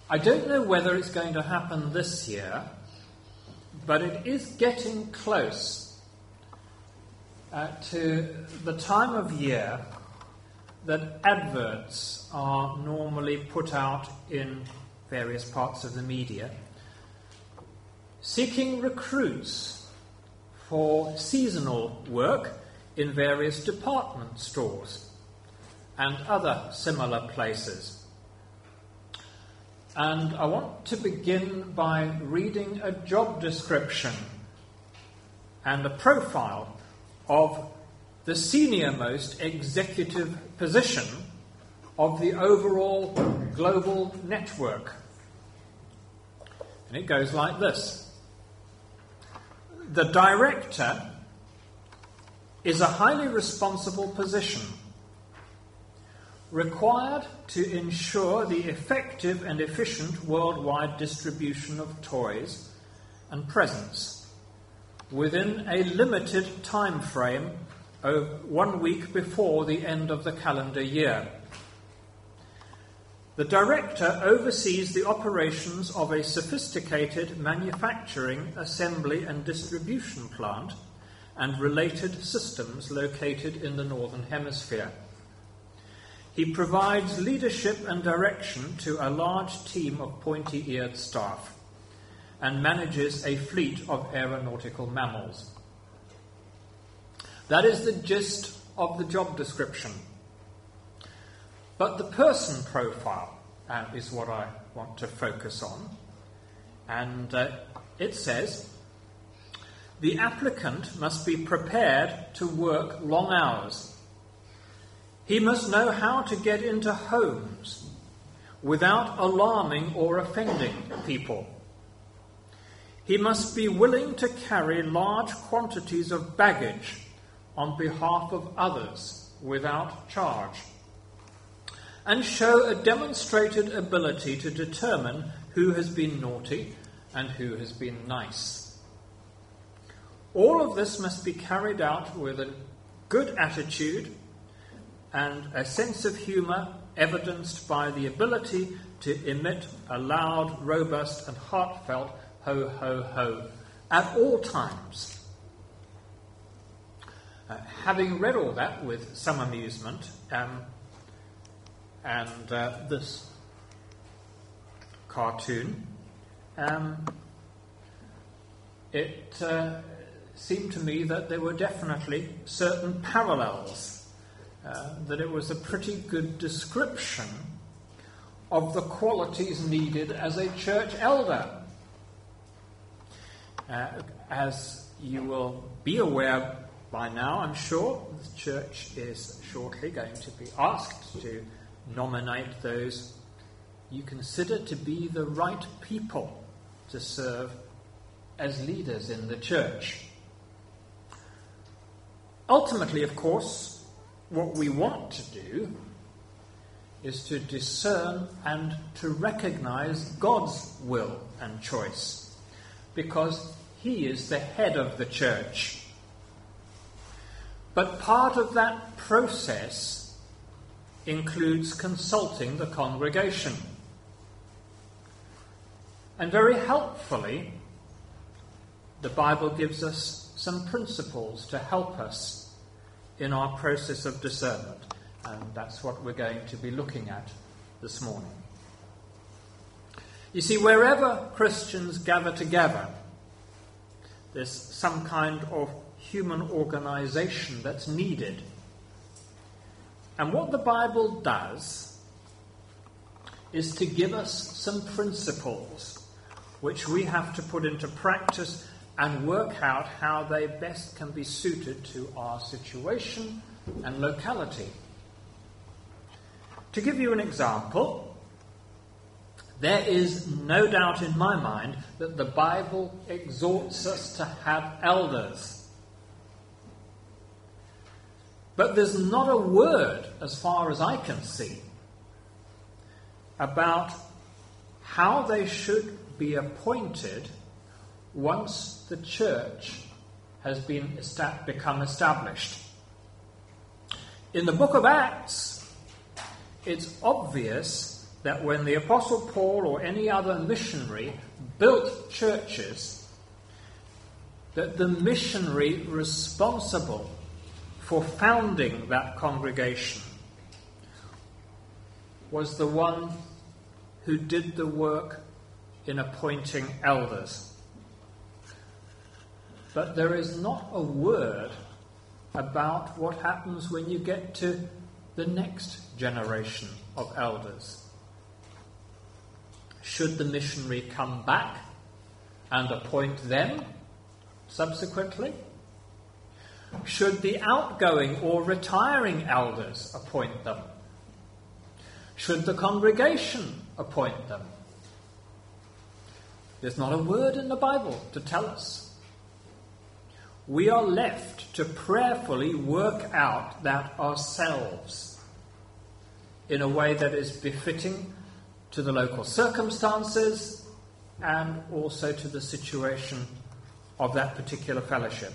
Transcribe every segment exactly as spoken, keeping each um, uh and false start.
I don't know whether it's going to happen this year, but it is getting close uh, to the time of year that adverts are normally put out in various parts of the media, seeking recruits for seasonal work in various department stores and other similar places. And I want to begin by reading a job description and a profile of the senior-most executive position of the overall global network. And it goes like this. The director is a highly responsible position required to ensure the effective and efficient worldwide distribution of toys and presents within a limited time frame of one week before the end of the calendar year. The director oversees the operations of a sophisticated manufacturing, assembly and distribution plant and related systems located in the Northern Hemisphere. He provides leadership and direction to a large team of pointy-eared staff and manages a fleet of aeronautical mammals. That is the gist of the job description. But the person profile uh, is what I want to focus on. And uh, it says, the applicant must be prepared to work long hours. He must know how to get into homes without alarming or offending people. He must be willing to carry large quantities of baggage on behalf of others without charge, and show a demonstrated ability to determine who has been naughty and who has been nice. All of this must be carried out with a good attitude and a sense of humour evidenced by the ability to emit a loud, robust and heartfelt ho, ho, ho at all times. Uh, having read all that with some amusement, um, and uh, this cartoon, um, it uh, seemed to me that there were definitely certain parallels, uh, that it was a pretty good description of the qualities needed as a church elder. Uh, as you will be aware by now, I'm sure, the church is shortly going to be asked to nominate those you consider to be the right people to serve as leaders in the church. Ultimately, of course, what we want to do is to discern and to recognize God's will and choice, because He is the head of the church. But part of that process includes consulting the congregation. And very helpfully, the Bible gives us some principles to help us in our process of discernment. And that's what we're going to be looking at this morning. You see, wherever Christians gather together, there's some kind of human organization that's needed. And what the Bible does is to give us some principles which we have to put into practice and work out how they best can be suited to our situation and locality. To give you an example, there is no doubt in my mind that the Bible exhorts us to have elders. But there's not a word, as far as I can see, about how they should be appointed once the church has been esta- become established. In the book of Acts, it's obvious that when the Apostle Paul or any other missionary built churches, that the missionary responsible for founding that congregation was the one who did the work in appointing elders. But there is not a word about what happens when you get to the next generation of elders. Should the missionary come back and appoint them subsequently? Should the outgoing or retiring elders appoint them? Should the congregation appoint them? There's not a word in the Bible to tell us. We are left to prayerfully work out that ourselves in a way that is befitting to the local circumstances and also to the situation of that particular fellowship.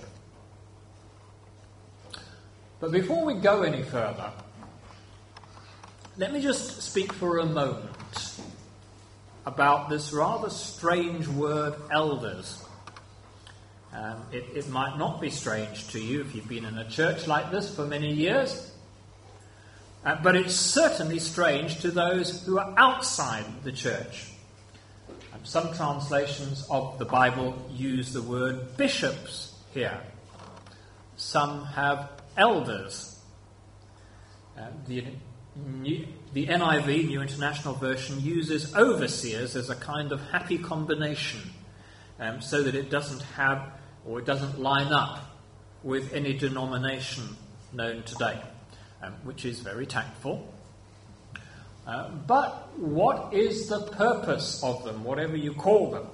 But before we go any further, let me just speak for a moment about this rather strange word, elders. Um, it, it might not be strange to you if you've been in a church like this for many years, uh, but it's certainly strange to those who are outside the church. Um, some translations of the Bible use the word bishops here. Some have elders. Uh, the, the N I V, New International Version, uses overseers as a kind of happy combination, um, so that it doesn't have, or it doesn't line up with any denomination known today, um, which is very tactful. Uh, but what is the purpose of them, whatever you call them?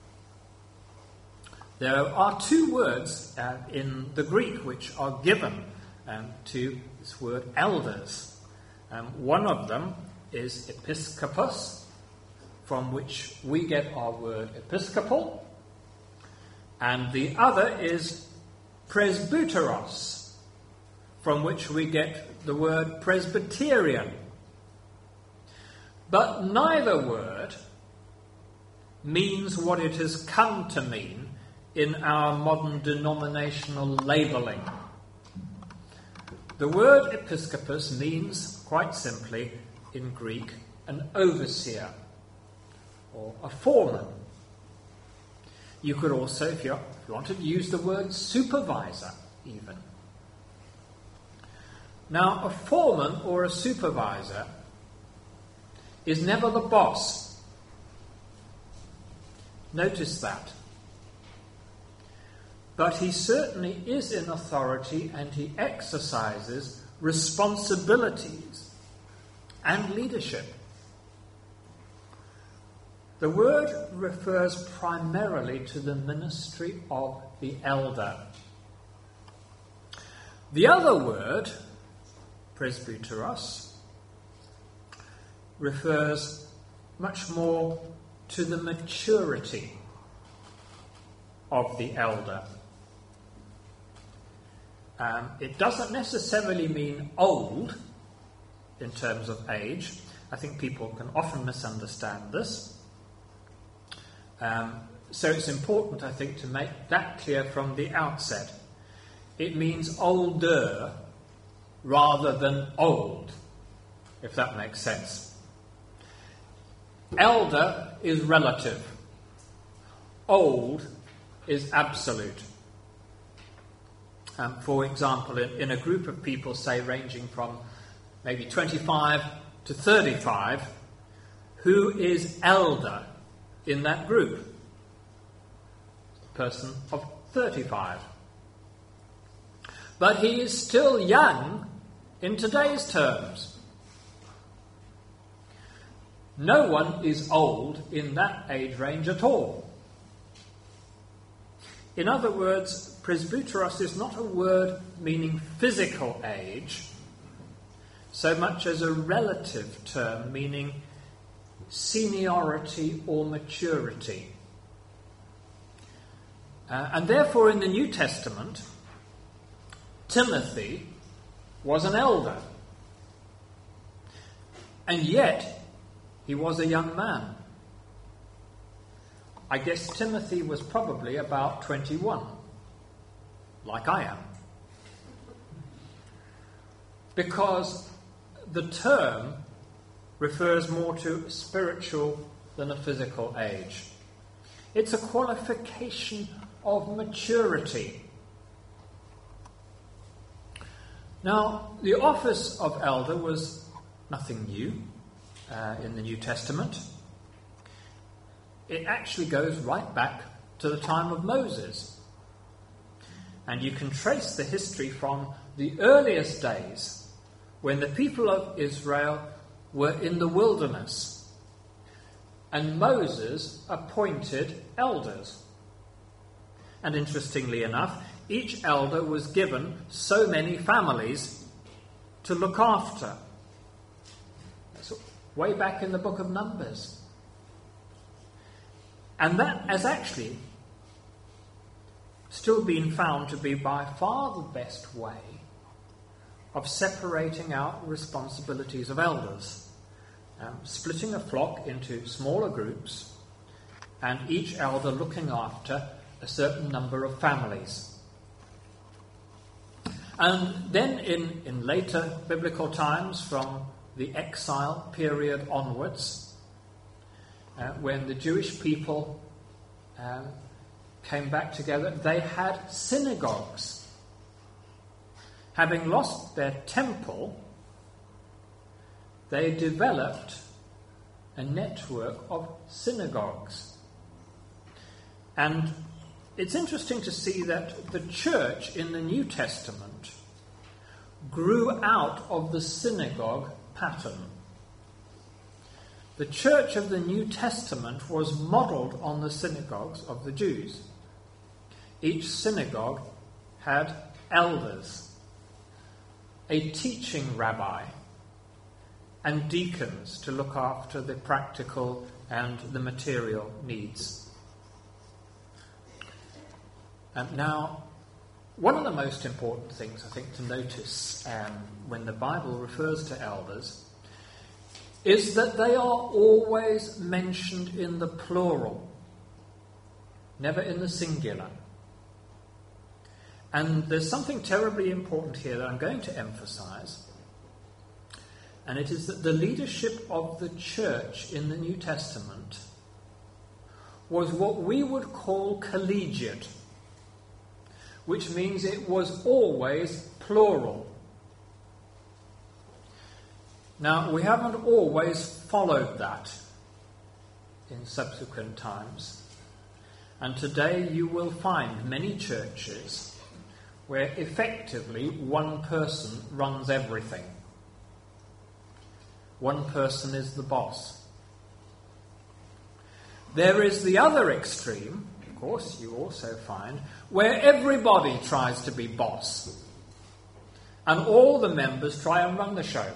There are two words uh, in the Greek which are given um, to this word elders. Um, one of them is episkopos, from which we get our word episcopal, and the other is presbyteros, from which we get the word Presbyterian. But neither word means what it has come to mean in our modern denominational labelling. The word episkopos means, quite simply, in Greek, an overseer or a foreman. You could also, if you, if you wanted, use the word supervisor, even. Now, a foreman or a supervisor is never the boss. Notice that. But he certainly is in authority, and he exercises responsibilities and leadership. The word refers primarily to the ministry of the elder. The other word, presbyteros, refers much more to the maturity of the elder. Um, it doesn't necessarily mean old in terms of age. I think people can often misunderstand this. Um, so it's important, I think, to make that clear from the outset. It means older rather than old, if that makes sense. Elder is relative. Old is absolute. Um, for example, in, in a group of people, say, ranging from maybe twenty-five to thirty-five, who is elder in that group? A person of thirty-five. But he is still young in today's terms. No one is old in that age range at all. In other words, presbyteros is not a word meaning physical age, so much as a relative term meaning seniority or maturity. Uh, and therefore in the New Testament, Timothy was an elder. And yet, he was a young man. I guess Timothy was probably about twenty-one, like I am. Because the term refers more to spiritual than a physical age. It's a qualification of maturity. Now, the office of elder was nothing new uh, in the New Testament. It actually goes right back to the time of Moses. And you can trace the history from the earliest days when the people of Israel were in the wilderness. And Moses appointed elders. And interestingly enough, each elder was given so many families to look after. That's way back in the book of Numbers. And that has actually still been found to be by far the best way of separating out responsibilities of elders. Um, splitting a flock into smaller groups and each elder looking after a certain number of families. And then in, in later biblical times, from the exile period onwards, uh, when the Jewish people um, came back together, they had synagogues. Having lost their temple, they developed a network of synagogues. And it's interesting to see that the church in the New Testament grew out of the synagogue pattern. The church of the New Testament was modelled on the synagogues of the Jews. Each synagogue had elders, a teaching rabbi, and deacons to look after the practical and the material needs. And now, one of the most important things I think to notice um, when the Bible refers to elders is that they are always mentioned in the plural, never in the singular. And there's something terribly important here that I'm going to emphasize. And it is that the leadership of the church in the New Testament was what we would call collegiate, which means it was always plural. Now, we haven't always followed that in subsequent times. And today you will find many churches where effectively one person runs everything. One person is the boss. There is the other extreme, of course, you also find, where everybody tries to be boss. And all the members try and run the show.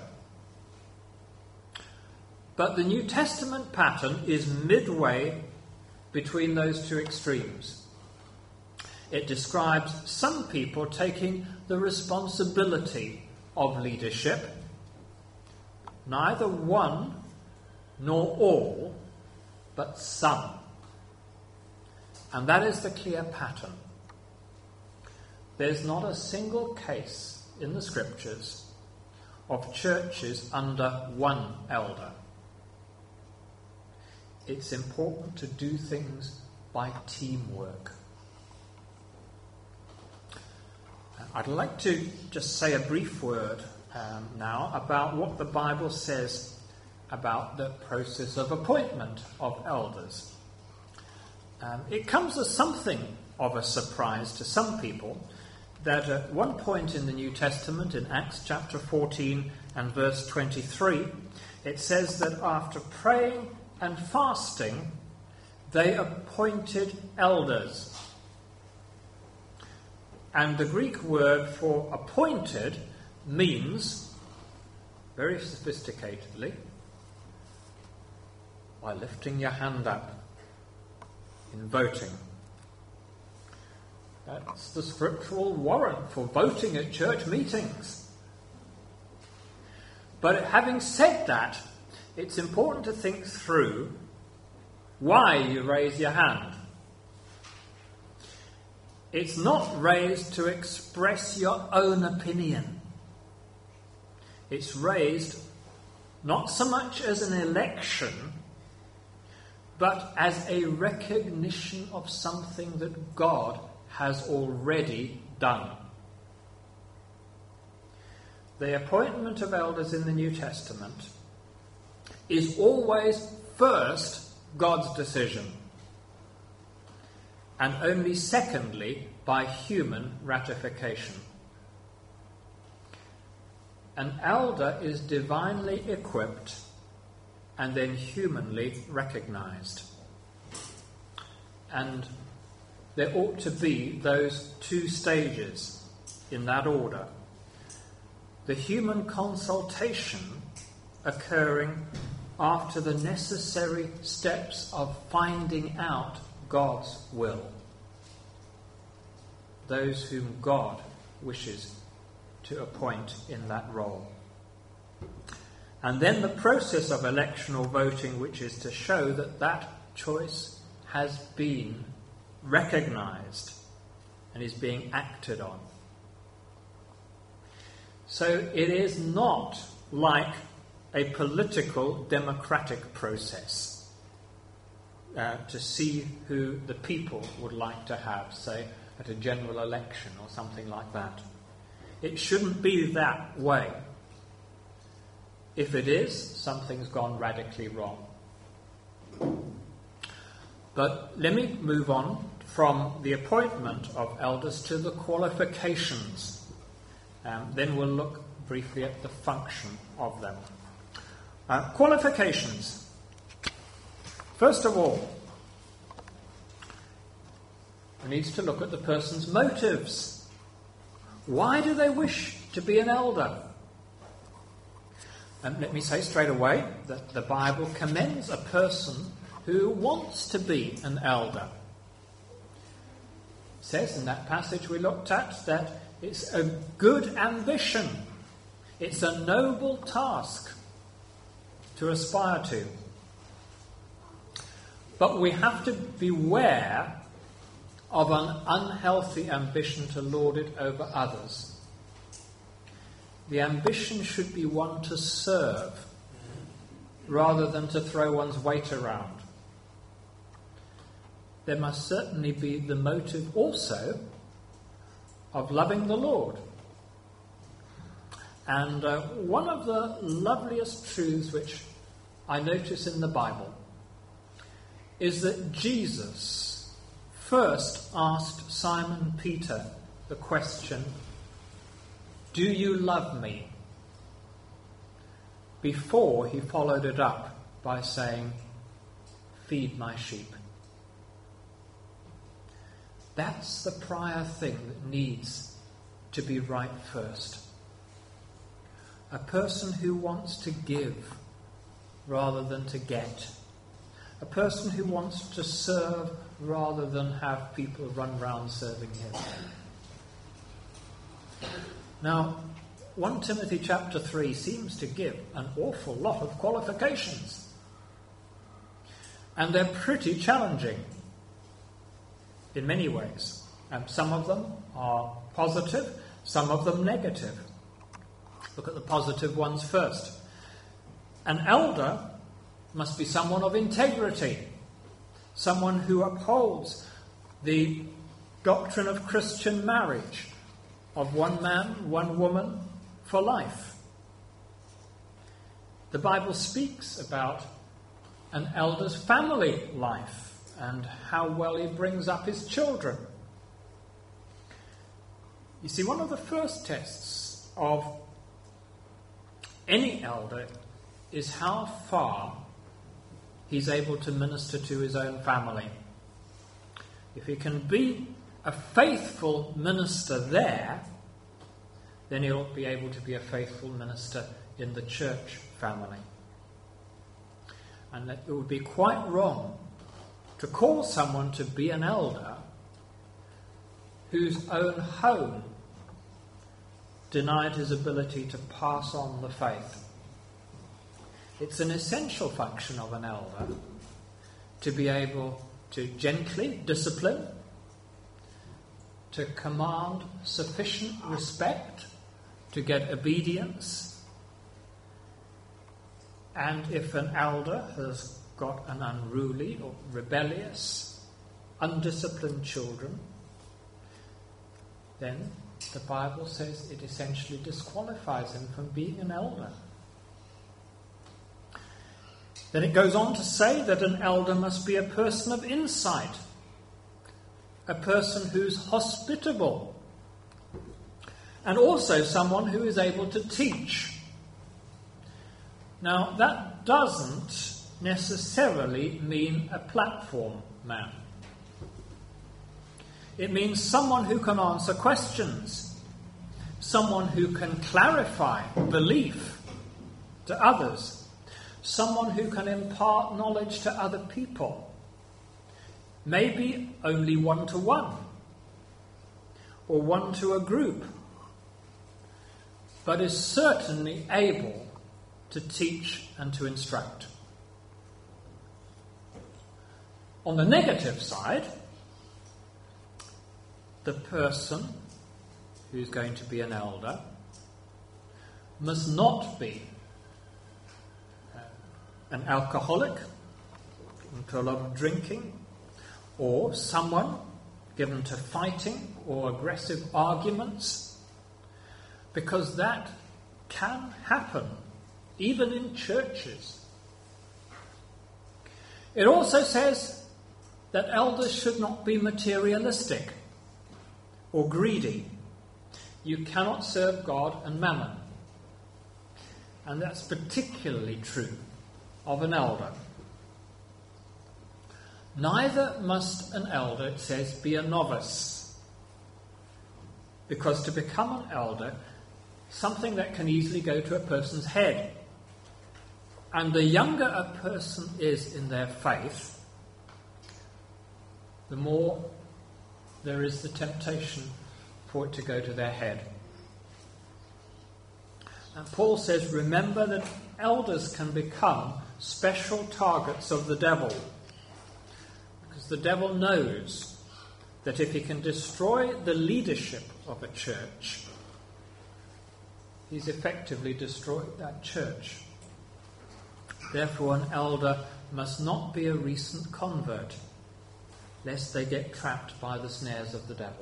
But the New Testament pattern is midway between those two extremes. It describes some people taking the responsibility of leadership. Neither one nor all, but some. And that is the clear pattern. There's not a single case in the Scriptures of churches under one elder. It's important to do things by teamwork. I'd like to just say a brief word um, now about what the Bible says about the process of appointment of elders. Um, it comes as something of a surprise to some people that at one point in the New Testament, in Acts chapter fourteen and verse twenty-three, it says that after praying and fasting, they appointed elders. And the Greek word for appointed means, very sophisticatedly, by lifting your hand up in voting. That's the scriptural warrant for voting at church meetings. But having said that, it's important to think through why you raise your hand. It's not raised to express your own opinion. It's raised not so much as an election, but as a recognition of something that God has already done. The appointment of elders in the New Testament is always first God's decision, and only secondly by human ratification. An elder is divinely equipped and then humanly recognized. And there ought to be those two stages in that order. The human consultation occurring after the necessary steps of finding out God's will. Those whom God wishes to appoint in that role. And then the process of election or voting, which is to show that that choice has been recognized and is being acted on. So it is not like a political democratic process uh, to see who the people would like to have, say, at a general election or something like that. It shouldn't be that way. If it is, something's gone radically wrong. But let me move on from the appointment of elders to the qualifications. Um, then we'll look briefly at the function of them. Uh, qualifications. First of all, one needs to look at the person's motives. Why do they wish to be an elder? And let me say straight away that the Bible commends a person who wants to be an elder. It says in that passage we looked at that it's a good ambition. It's a noble task to aspire to. But we have to beware of an unhealthy ambition to lord it over others. The ambition should be one to serve rather than to throw one's weight around. There must certainly be the motive also of loving the Lord. And uh, one of the loveliest truths which I notice in the Bible is that Jesus first asked Simon Peter the question, "Do you love me?" before he followed it up by saying, "Feed my sheep." That's the prior thing that needs to be right first. A person who wants to give rather than to get. A person who wants to serve rather than have people run round serving him. Now, First Timothy chapter three seems to give an awful lot of qualifications. And they're pretty challenging in many ways. And some of them are positive, some of them negative. Look at the positive ones first. An elder must be someone of integrity, someone who upholds the doctrine of Christian marriage, of one man, one woman for life. The Bible speaks about an elder's family life and how well he brings up his children. You see, one of the first tests of any elder is how far he's able to minister to his own family. If he can be a faithful minister there, then he'll be able to be a faithful minister in the church family. And that it would be quite wrong to call someone to be an elder whose own home denied his ability to pass on the faith. It's an essential function of an elder to be able to gently discipline, to command sufficient respect, to get obedience. And if an elder has got an unruly or rebellious, undisciplined children, then the Bible says it essentially disqualifies him from being an elder. Then it goes on to say that an elder must be a person of insight, a person who's hospitable, and also someone who is able to teach. Now, that doesn't necessarily mean a platform man. It means someone who can answer questions, someone who can clarify belief to others, someone who can impart knowledge to other people, maybe only one-to-one, or one to a group, but is certainly able to teach and to instruct. On the negative side, the person who's going to be an elder must not be uh, an alcoholic, given to a lot of drinking, or someone given to fighting or aggressive arguments, because that can happen even in churches. It also says that elders should not be materialistic or greedy. You cannot serve God and mammon. And that's particularly true of an elder. Neither must an elder, it says, be a novice. Because to become an elder, something that can easily go to a person's head. And the younger a person is in their faith, the more there is the temptation for it to go to their head. And Paul says, remember that elders can become special targets of the devil. Because the devil knows that if he can destroy the leadership of a church, he's effectively destroyed that church. Therefore, an elder must not be a recent convert, lest they get trapped by the snares of the devil.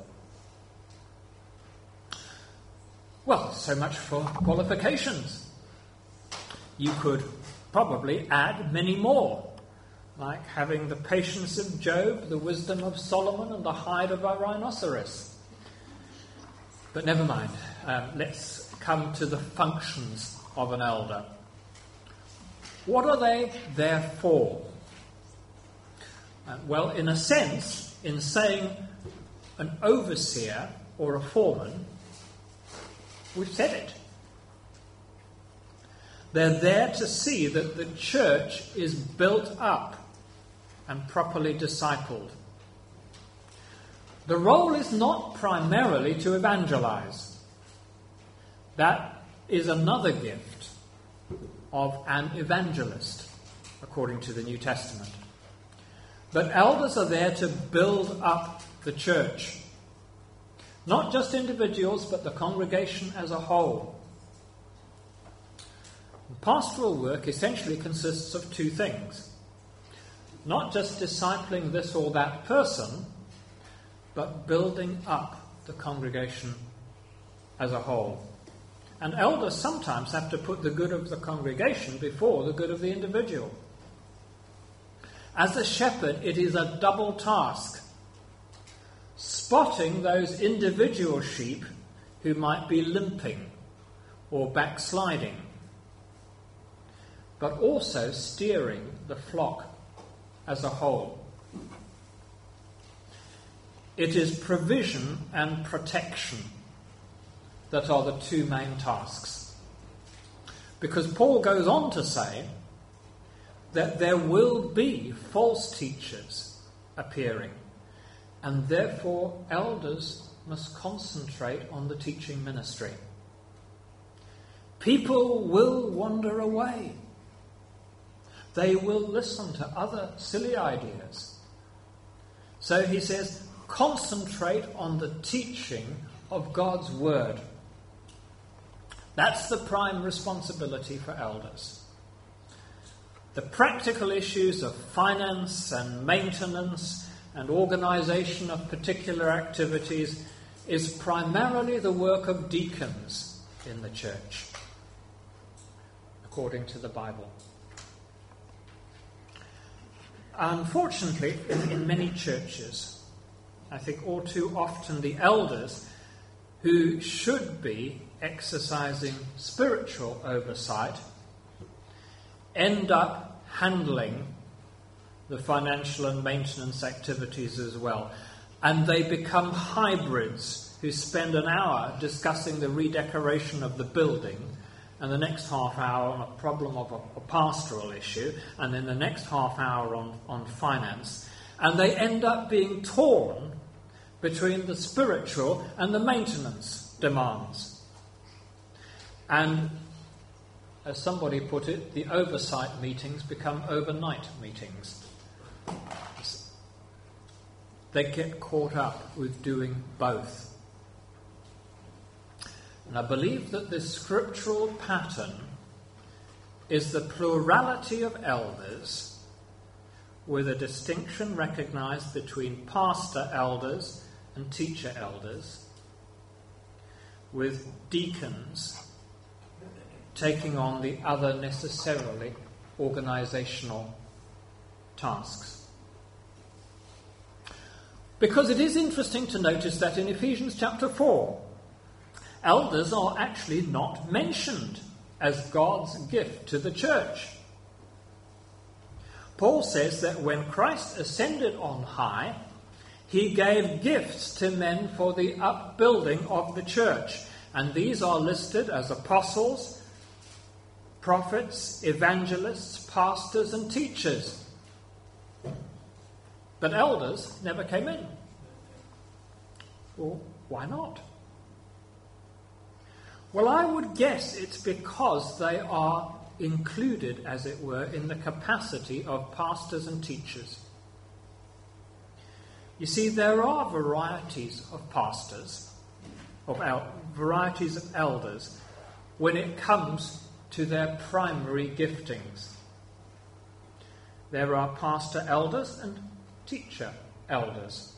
Well, so much for qualifications. You could probably add many more, like having the patience of Job, the wisdom of Solomon, and the hide of a rhinoceros. But never mind. Um, let's come to the functions of an elder. What are they there for? Uh, well, in a sense, in saying an overseer or a foreman, we've said it. They're there to see that the church is built up and properly discipled. The role is not primarily to evangelize. That is another gift of an evangelist, according to the New Testament. But elders are there to build up the church. Not just individuals, but the congregation as a whole. Pastoral work essentially consists of two things. Not just discipling this or that person, but building up the congregation as a whole. And elders sometimes have to put the good of the congregation before the good of the individual. As a shepherd, it is a double task. Spotting those individual sheep who might be limping or backsliding, but also steering the flock as a whole. It is provision and protection that are the two main tasks. Because Paul goes on to say that there will be false teachers appearing, and therefore elders must concentrate on the teaching ministry. People will wander away. they will listen to other silly ideas. So he says, concentrate on the teaching of God's word. That's the prime responsibility for elders. The practical issues of finance and maintenance and organisation of particular activities is primarily the work of deacons in the church, according to the Bible. Unfortunately, in, in many churches, I think all too often the elders who should be exercising spiritual oversight end up handling the financial and maintenance activities as well. And they become hybrids who spend an hour discussing the redecoration of the building and the next half hour on a problem of a, a pastoral issue, and then the next half hour on, on finance. And they end up being torn between the spiritual and the maintenance demands. And as somebody put it, the oversight meetings become overnight meetings. They get caught up with doing both. And I believe that this scriptural pattern is the plurality of elders, with a distinction recognized between pastor elders and teacher elders, with deacons taking on the other necessarily organizational tasks. Because it is interesting to notice that in Ephesians chapter four, elders are actually not mentioned as God's gift to the church. Paul says that when Christ ascended on high, he gave gifts to men for the upbuilding of the church. And these are listed as apostles, prophets, evangelists, pastors, and teachers. But elders never came in. Well, why not? Well, I would guess it's because they are included, as it were, in the capacity of pastors and teachers. You see, there are varieties of pastors, of el- varieties of elders, when it comes to their primary giftings. There are pastor elders and teacher elders.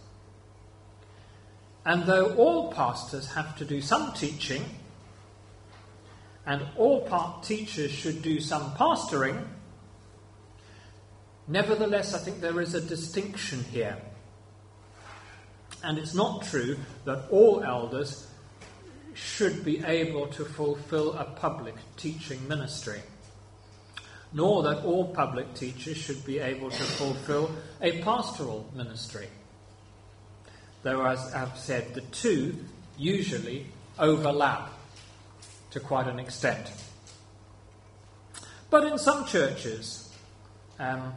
And though all pastors have to do some teaching, and all part teachers should do some pastoring, nevertheless, I think there is a distinction here. And it's not true that all elders should be able to fulfill a public teaching ministry, nor that all public teachers should be able to fulfill a pastoral ministry. Though, as I've said, the two usually overlap to quite an extent. But in some churches, um,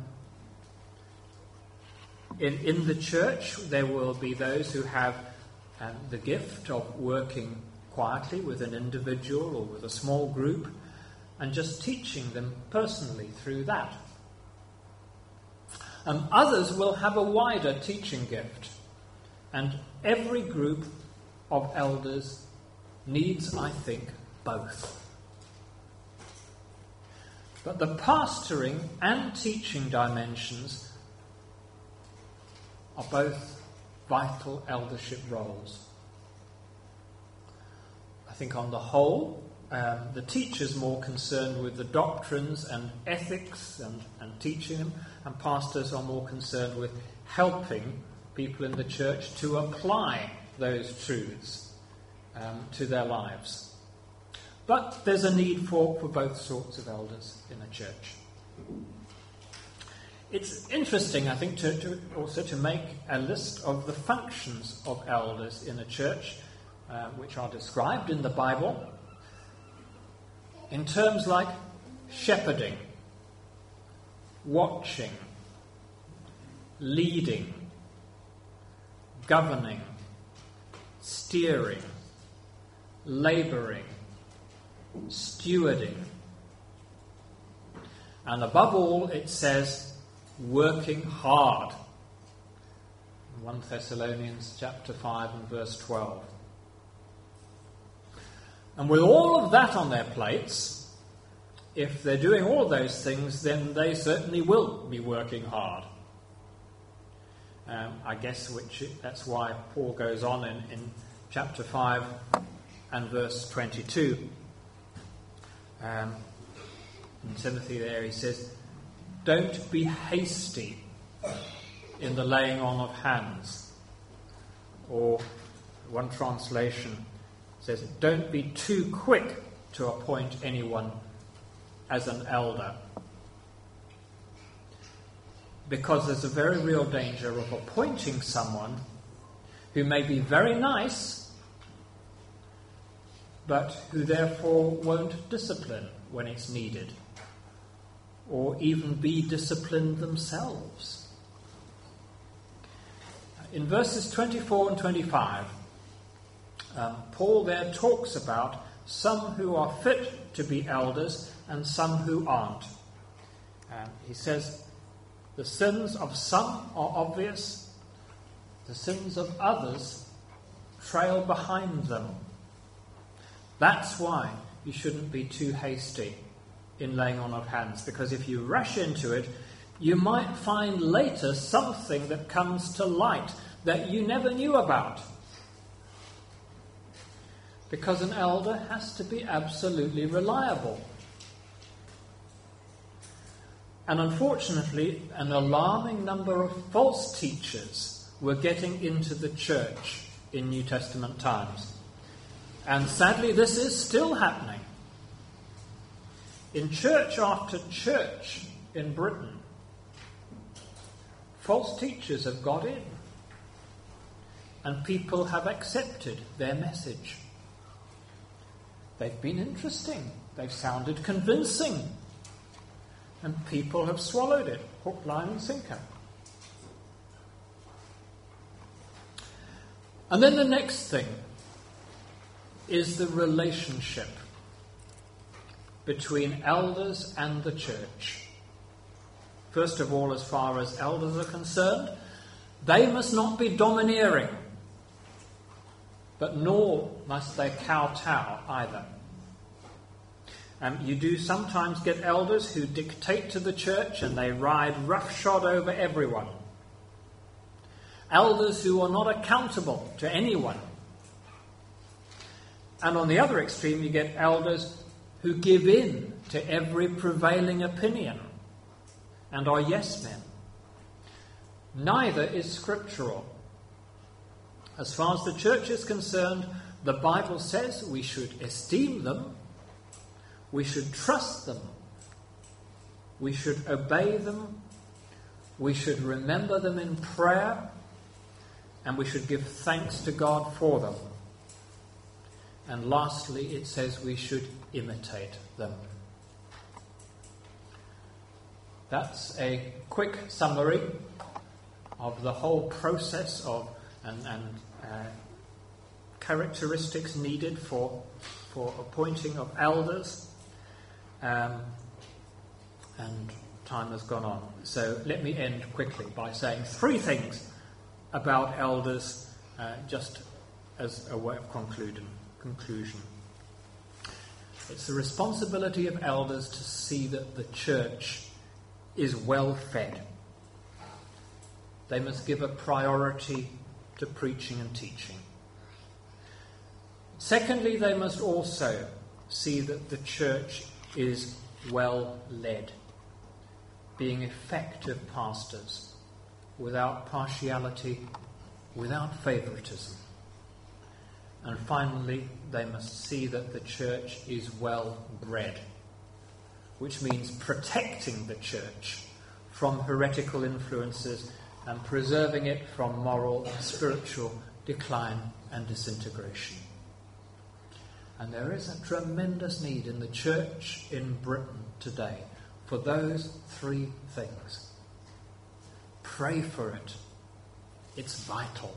in, in the church, there will be those who have um, the gift of working quietly with an individual or with a small group and just teaching them personally through that. Um, others will have a wider teaching gift, and every group of elders needs, I think, both. But the pastoring and teaching dimensions are both vital eldership roles. I think on the whole, um, the teacher's more concerned with the doctrines and ethics and, and teaching them, and pastors are more concerned with helping people in the church to apply those truths um, to their lives. But there's a need for, for both sorts of elders in a church. It's interesting, I think, to, to also to make a list of the functions of elders in a church, uh, which are described in the Bible, in terms like shepherding, watching, leading, governing, steering, labouring, stewarding. And above all, it says, working hard. First Thessalonians chapter five and verse twelve. And with all of that on their plates, if they're doing all those things, then they certainly will be working hard. Um, I guess which that's why Paul goes on in, in chapter five and verse twenty-two. Um, in Timothy there he says, don't be hasty in the laying on of hands. Or one translation says, don't be too quick to appoint anyone as an elder. Because there's a very real danger of appointing someone who may be very nice, but who therefore won't discipline when it's needed, or even be disciplined themselves. In verses twenty-four and twenty-five, um, Paul there talks about some who are fit to be elders and some who aren't. Um, he says, the sins of some are obvious, the sins of others trail behind them. That's why you shouldn't be too hasty in laying on of hands, because if you rush into it, you might find later something that comes to light that you never knew about. Because an elder has to be absolutely reliable. And unfortunately, an alarming number of false teachers were getting into the church in New Testament times. And sadly, this is still happening. In church after church in Britain, false teachers have got in. And people have accepted their message. They've been interesting. They've sounded convincing. And people have swallowed it, hook, line and sinker. And then the next thing is the relationship between elders and the church. First of all, as far as elders are concerned, they must not be domineering, but nor must they kowtow either. Um, you do sometimes get elders who dictate to the church and they ride roughshod over everyone. Elders who are not accountable to anyone. And on the other extreme, you get elders who give in to every prevailing opinion and are yes men. Neither is scriptural. As far as the church is concerned, the Bible says we should esteem them, we should trust them, we should obey them, we should remember them in prayer, and we should give thanks to God for them. And lastly, it says we should imitate them. That's a quick summary of the whole process of and, and uh, characteristics needed for for appointing of elders. Um, and time has gone on. So let me end quickly by saying three things about elders, uh, just as a way of concluding, conclusion. It's the responsibility of elders to see that the church is well fed. They must give a priority to preaching and teaching. Secondly, they must also see that the church is well led, being effective pastors, without partiality, without favoritism. And finally, they must see that the church is well bred, which means protecting the church from heretical influences and preserving it from moral and spiritual decline and disintegration. And there is a tremendous need in the church in Britain today for those three things. Pray for it. It's vital.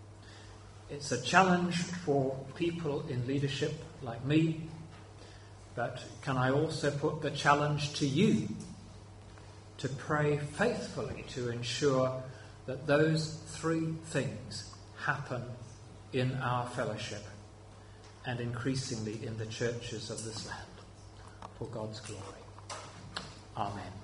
It's a challenge for people in leadership like me, But can I also put the challenge to you to pray faithfully to ensure that those three things happen in our fellowship and increasingly in the churches of this land, for God's glory. Amen.